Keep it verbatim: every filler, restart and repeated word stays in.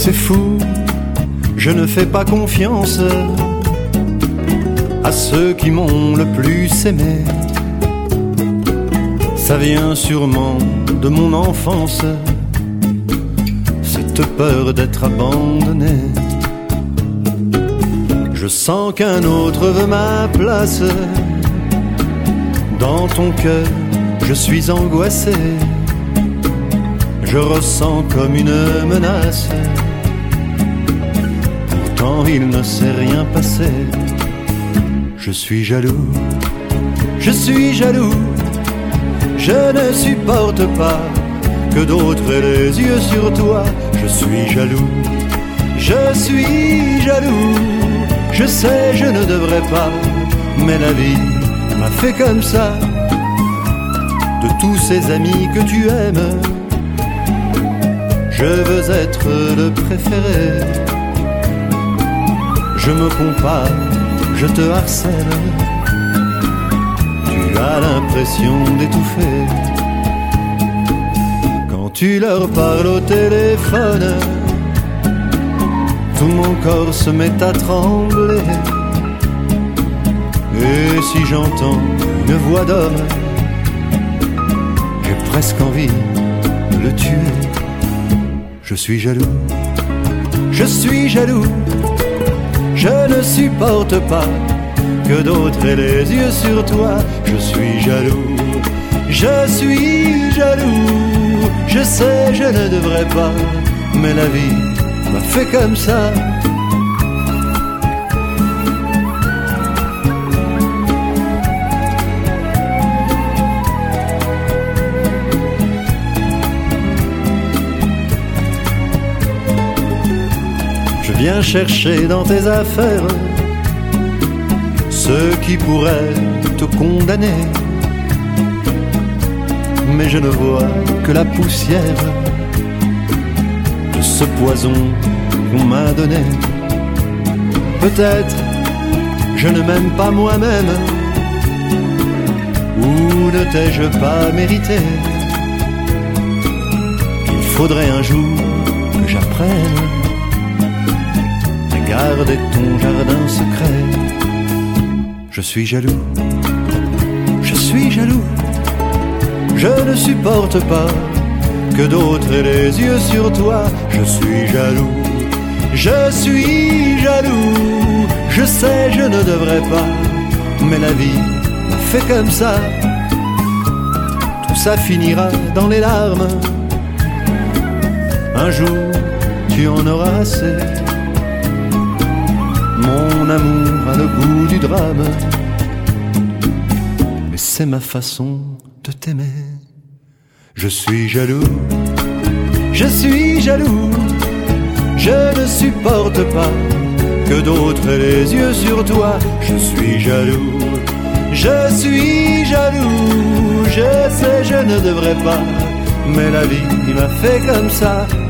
C'est fou, je ne fais pas confiance à ceux qui m'ont le plus aimé. Ça vient sûrement de mon enfance, cette peur d'être abandonné. Je sens qu'un autre veut ma place. Dans ton cœur, je suis angoissé. Je ressens comme une menace. Pourtant il ne s'est rien passé. Je suis jaloux, je suis jaloux. Je ne supporte pas que d'autres aient les yeux sur toi. Je suis jaloux, je suis jaloux. Je sais, je ne devrais pas, mais la vie m'a fait comme ça. De tous ces amis que tu aimes, je veux être le préféré. Je me compare, je te harcèle. Tu as l'impression d'étouffer quand tu leur parles au téléphone. Tout mon corps se met à trembler. Et si j'entends une voix d'homme, j'ai presque envie de le tuer. Je suis jaloux, je suis jaloux. Je ne supporte pas que d'autres aient les yeux sur toi. Je suis jaloux, je suis jaloux. Je sais, je ne devrais pas, mais la vie m'a fait comme ça. Je viens chercher dans tes affaires ceux qui pourraient te condamner, mais je ne vois que la poussière de ce poison qu'on m'a donné. Peut-être je ne m'aime pas moi-même, ou ne t'ai-je pas mérité. Il faudrait un jour que j'apprenne à garder ton jardin secret. Je suis jaloux, je suis jaloux. Je ne supporte pas que d'autres aient les yeux sur toi. Je suis jaloux, je suis jaloux. Je sais, je ne devrais pas, mais la vie m'a fait comme ça. Tout ça finira dans les larmes. Un jour, tu en auras assez. Mon amour a le goût du drame, mais c'est ma façon de t'aimer. Je suis jaloux, je suis jaloux. Je ne supporte pas que d'autres aient les yeux sur toi. Je suis jaloux, je suis jaloux. Je sais, je ne devrais pas, mais la vie m'a fait comme ça.